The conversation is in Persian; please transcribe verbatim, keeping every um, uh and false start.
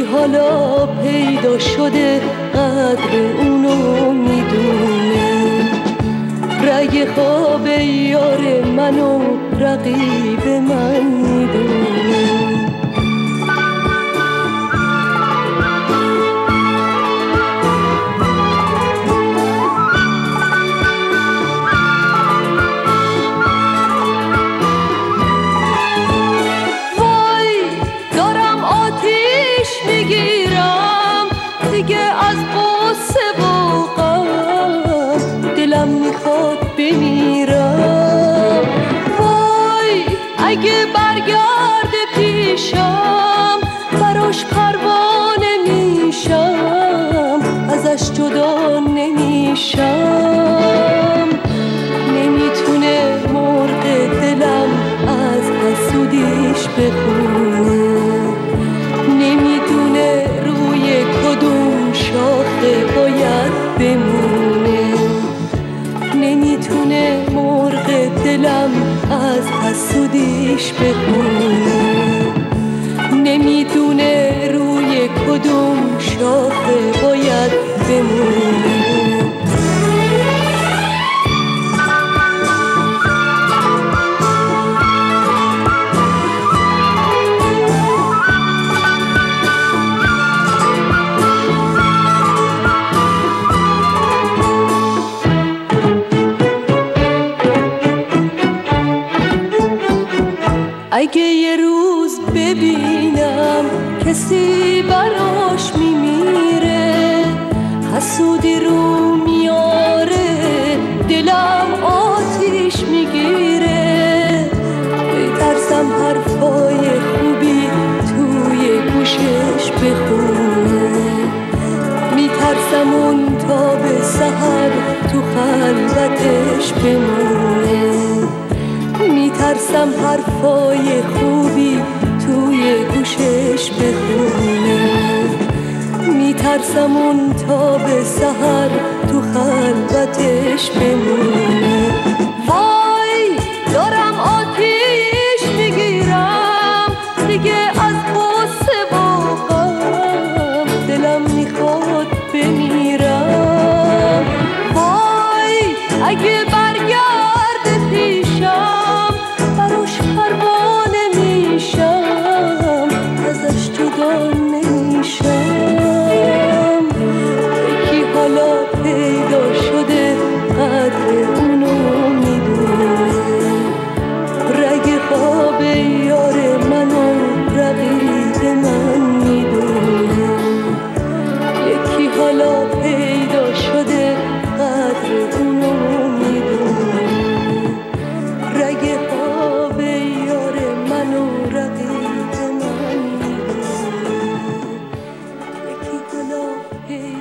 حالا پیدا شده قدر اونو میدونه، رگ خواب یار منو رقیب من میدونه. دیگه از قصه و غم دلم میخواد بمیرم. وای اگه برگرده پیشم براش پروانه میشم، ازش جدا نمیشم. نمیتونه مرغ دلم از حسودیش بخونه، نمیدونه روی کدوم شاخه باید بمونه. نمیتونه مرغ دلم از حسودیش بخونه، نمیدونه روی کدوم شاخه باید بمونه. اگه یه روز ببینم کسی براش میمیره، حسودی رو میاره، دلم آتیش میگیره. میترسم حرفای خوبی توی گوشش بخونه، میترسم اون تا به سحر تو خلوتش بمونه. میترسم حرفای خوبی توی گوشش بخونه، میترسم اون تا به سحر تو خلوتش بمونه. وای دارم آتیش میگیرم دیگه از قصه و غم دلم میخواد بمیرم. وای اگه برگرده پیشم براش پروانه میشم، ازش جدا نمیشم. یکی حالا پیدا شده قدر اونو میدونه، رگ خواب یار منو رقیب من میدونه. یکی حالا پیدا شده قدر اونو میدونه، رگ خواب یار منو رقیب من میدونه. یکی حالا